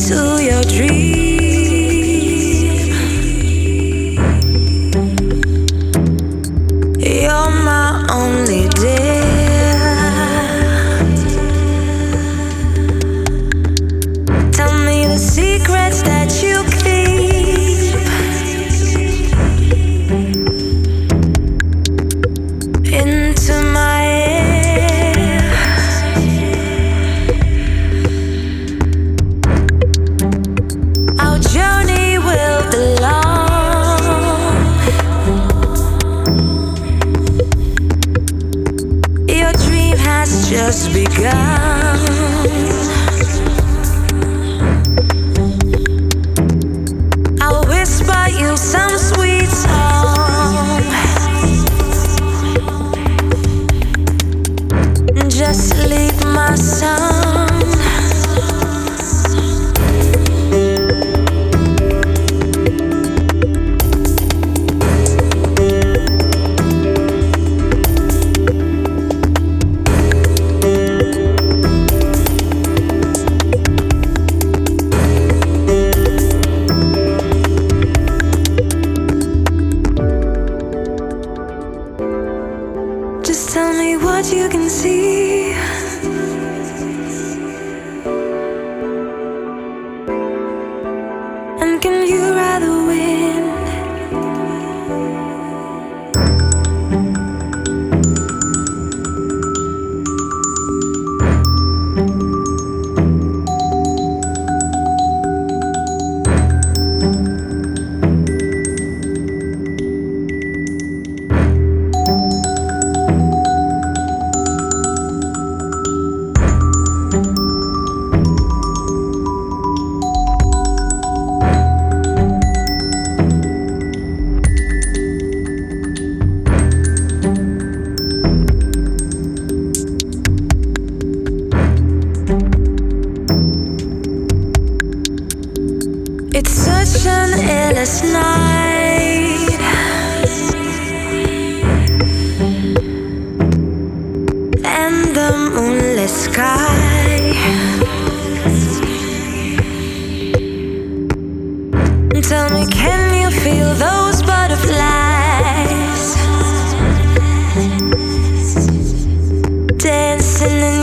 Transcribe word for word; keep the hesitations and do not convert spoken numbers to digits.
to your dream. You're my only dear. Tell me the secrets that you keep into my ear. Our journey will be long. Your dream has just begun. I'll whisper you some sweet song. Just leave my song. Just tell me what you can see. And can you ride the wind? It's such an endless night, and the moonless sky. Tell me, can you feel those butterflies dancing in